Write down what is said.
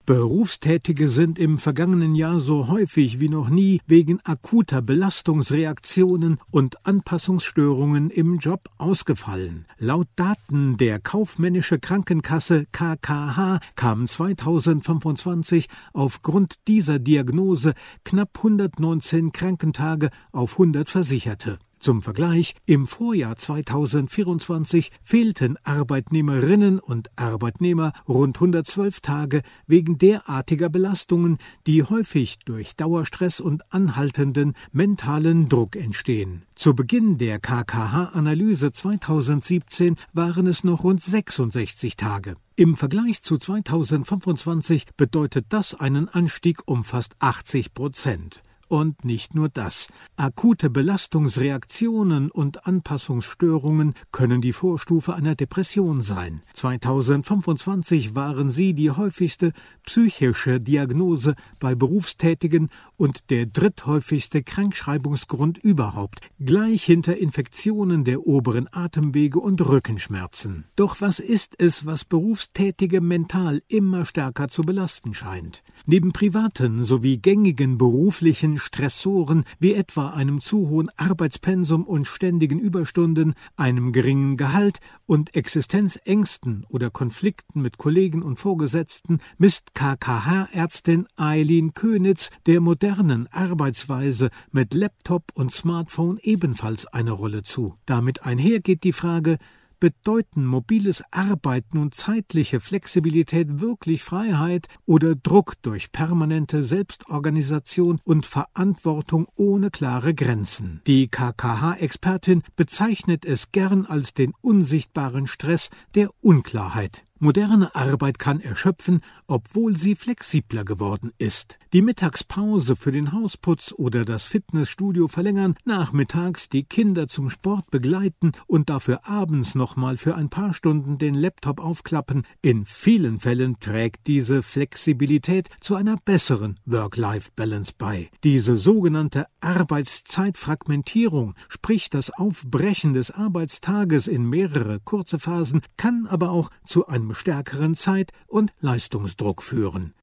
Berufstätige sind im vergangenen Jahr so häufig wie noch nie wegen akuter Belastungsreaktionen und Anpassungsstörungen im Job ausgefallen. Laut Daten der Kaufmännische Krankenkasse KKH kamen 2025 aufgrund dieser Diagnose knapp 119 Krankentage auf 100 Versicherte. Zum Vergleich, im Vorjahr 2024 fehlten Arbeitnehmerinnen und Arbeitnehmer rund 112 Tage wegen derartiger Belastungen, die häufig durch Dauerstress und anhaltenden mentalen Druck entstehen. Zu Beginn der KKH-Analyse 2017 waren es noch rund 66 Tage. Im Vergleich zu 2025 bedeutet das einen Anstieg um fast 80%. Und nicht nur das. Akute Belastungsreaktionen und Anpassungsstörungen können die Vorstufe einer Depression sein. 2025 waren sie die häufigste psychische Diagnose bei Berufstätigen und der dritthäufigste Krankschreibungsgrund überhaupt, gleich hinter Infektionen der oberen Atemwege und Rückenschmerzen. Doch was ist es, was Berufstätige mental immer stärker zu belasten scheint? Neben privaten sowie gängigen beruflichen Stressoren wie etwa einem zu hohen Arbeitspensum und ständigen Überstunden, einem geringen Gehalt und Existenzängsten oder Konflikten mit Kollegen und Vorgesetzten misst KKH-Ärztin Eileen Könitz der modernen Arbeitsweise mit Laptop und Smartphone ebenfalls eine Rolle zu. Damit einhergeht die Frage: Bedeuten mobiles Arbeiten und zeitliche Flexibilität wirklich Freiheit oder Druck durch permanente Selbstorganisation und Verantwortung ohne klare Grenzen? Die KKH-Expertin bezeichnet es gern als den unsichtbaren Stress der Unklarheit. Moderne Arbeit kann erschöpfen, obwohl sie flexibler geworden ist. Die Mittagspause für den Hausputz oder das Fitnessstudio verlängern, nachmittags die Kinder zum Sport begleiten und dafür abends nochmal für ein paar Stunden den Laptop aufklappen. In vielen Fällen trägt diese Flexibilität zu einer besseren Work-Life-Balance bei. Diese sogenannte Arbeitszeitfragmentierung, sprich das Aufbrechen des Arbeitstages in mehrere kurze Phasen, kann aber auch zu einem stärkeren Zeit- und Leistungsdruck führen.